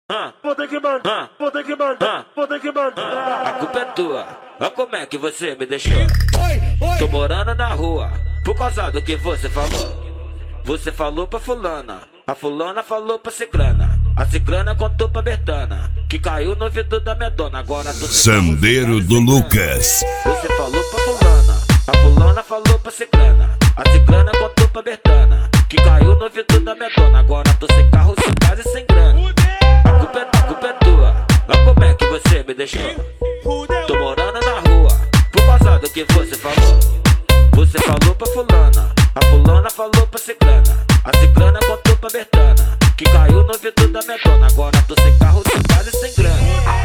Vou ter que mandar, vou ter que mandar, vou ter que mandar. A culpa é tua, olha como é que você me deixou. Tô morando na rua, por causa do que você falou. Você falou pra fulana, a fulana falou pra ciclana, a ciclana contou pra Bertana, que caiu no ouvido da minha dona. Agora tu Sandeiro do Lucas. Você falou pra fulana, a fulana falou pra ciclana, a ciclana contou pra Bertana, que caiu no ouvido da minha dona. Agora tô sem carro, sem casa e sem grana. A culpa é tua, olha como é que você me deixou. Tô morando na rua, por causa do que você falou. Você falou pra fulana, a fulana falou pra ciclana, a ciclana contou pra Bertana, que caiu no ouvido da minha dona. Agora tô sem carro, sem casa e sem grana.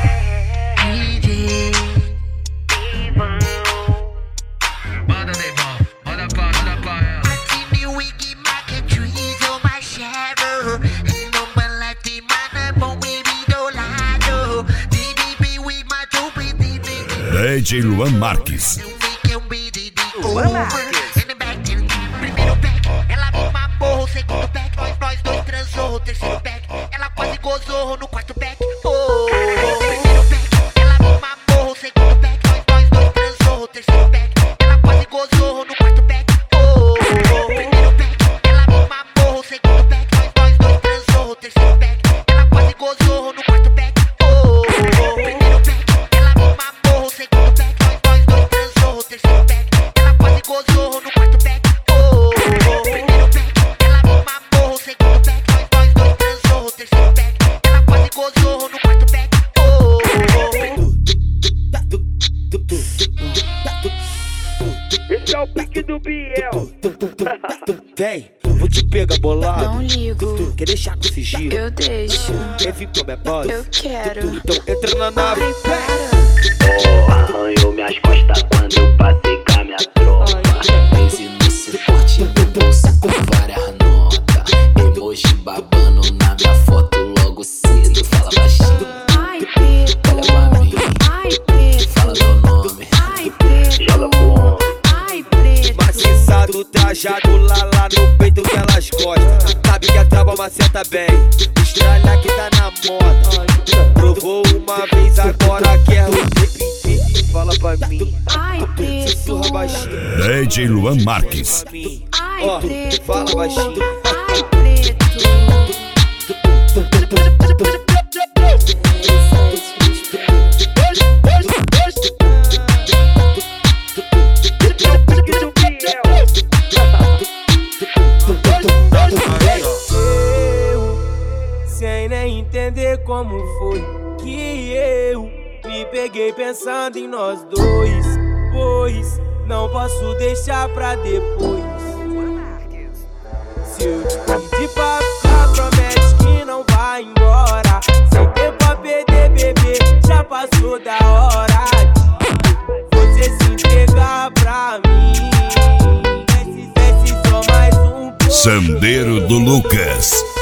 Manda Neymar, manda pra ela. DJ Luan Marques. Primeiro pack, ela me mamou. Segundo pack, nós dois transou. Terceiro pack, ela quase gozou no quarto pack. Primeiro pack, ela me mamou. Segundo pack, nós dois transou. Terceiro pack, ela quase gozou no quarto pack. Primeiro pack, ela me mamou. Segundo pack, nós dois transou. Terceiro pack, ela quase gozou no quarto pack. Primeiro pack, ela me mamou. Segundo pack, nós dois transou. Terceiro pack, ela quase gozou no quarto pack. Primeiro pack, ela me mamou. Segundo pack, nós dois transou. Terceiro pack, ela quase gozou no quarto pack. Esse é o pique do Biel. Vem, vou te pegar bolado. Não ligo, Quer deixar com sigilo? eu deixo, Quer vir com minha voz? eu quero. Então entra na nave. Prepara. Arranhou minhas costas quando eu passei com a minha tropa. Pense no suporte do bolsa com várias notas. Emoji babando na minha foto logo cedo. Fala baixinho, Ai, preto, olha pra mim, ai, preto, fala meu nome. ai, preto, Joga pro ai, preto. Maciçado, trajado lá no peito que elas gostam. Sabe que a trava maceta bem. Estralha que tá na moda. Provou uma vez, agora quer repetir. Fala pra mim. Ai, preto, Sussurra baixinho. DJ Luan Marques. ai, Ó, preto, fala baixinho. ai, preto. Sem nem entender como foi que eu me peguei pensando em nós dois. Pois não posso deixar pra depois. Se eu te pedir pra ficar, promete que não vai embora. Sem tempo pra perder, bebê, já passou da hora de você se entregar pra mim. Esse só mais um pouco. Sandeiro do Lucas.